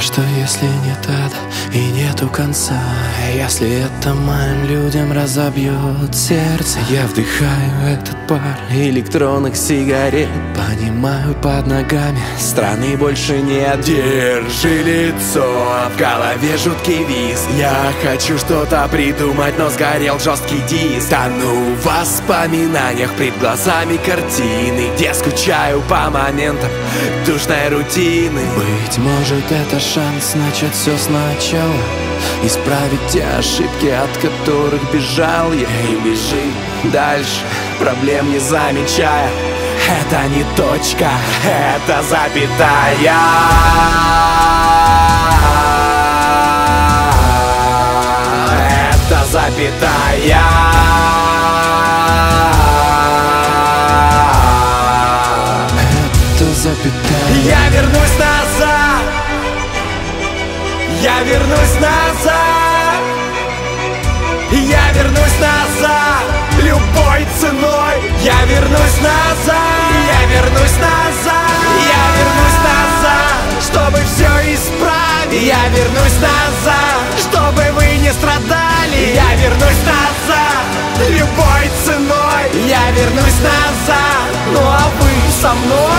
что если нет ада и нету конца? Если это моим людям разобьет сердце, я вдыхаю этот пар электронных сигарет. Понимаю, под ногами страны больше нет. Держи лицо, в голове жуткий визг. Я хочу что-то придумать, но сгорел жесткий диск. Тону в воспоминаниях, пред глазами картины, где скучаю по моментам душной рутины. Быть может, это шанс начать все сначала, исправить те ошибки, от которых бежал я. И бежи дальше, проблем не замечая. Это не точка, это запятая. Это запятая. Это запятая. Я вернусь назад. Я вернусь назад. Я вернусь назад любой ценой. Я вернусь назад. Я вернусь назад. Я вернусь назад, чтобы все исправить. Я вернусь назад, чтобы вы не страдали. Я вернусь назад любой ценой. Я вернусь назад, ну а вы со мной.